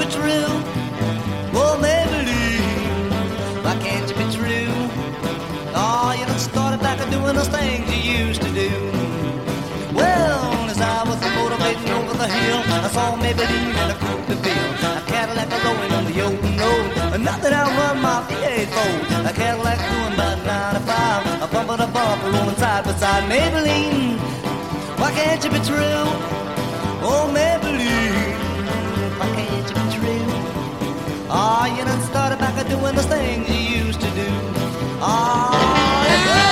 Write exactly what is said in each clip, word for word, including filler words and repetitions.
be true? Oh, Maybelline, why can't you be true? Oh, you done started back to doing those things you used to do. Well, as I was motivating over the hill, I saw Maybelline in a coupe de ville, a Cadillac rolling on the open road. Not that I run my V eight Ford, a Cadillac doing about ninety-five, a bumper to bumper rolling side by side. Maybelline, why can't you be true? Oh, Maybelline, why can't you be true? Ah, oh, you done started back to doing those things you used to do. Ah, oh, yeah.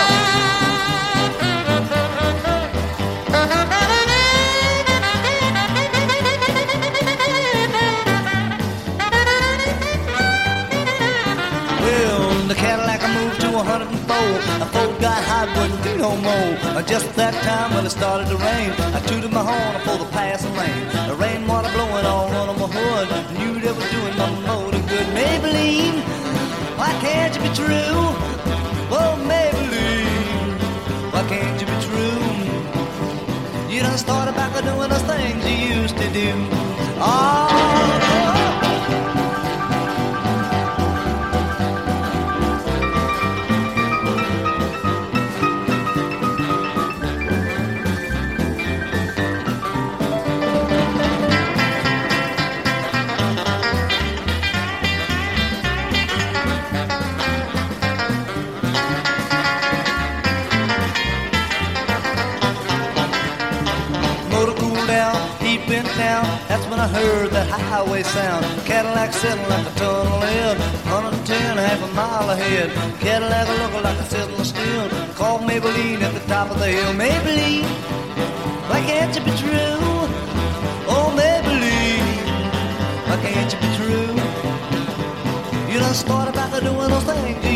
one oh four, a Ford got hot, wouldn't do no more. Just that time when it started to rain, I tooted my horn for the passing lane. The rainwater blowing all on my hood, knew that was doing my motor good. Maybelline, why can't you be true? Oh, Maybelline, why can't you be true? You done started back to doing those things you used to do. Oh, that's when I heard that highway sound. Cadillac sitting like a tunnel head, one ten, half a mile ahead. Cadillac looking like a sizzling steel. Called Maybelline at the top of the hill. Maybelline, why can't you be true? Oh, Maybelline, why can't you be true? You done started back to doing those things you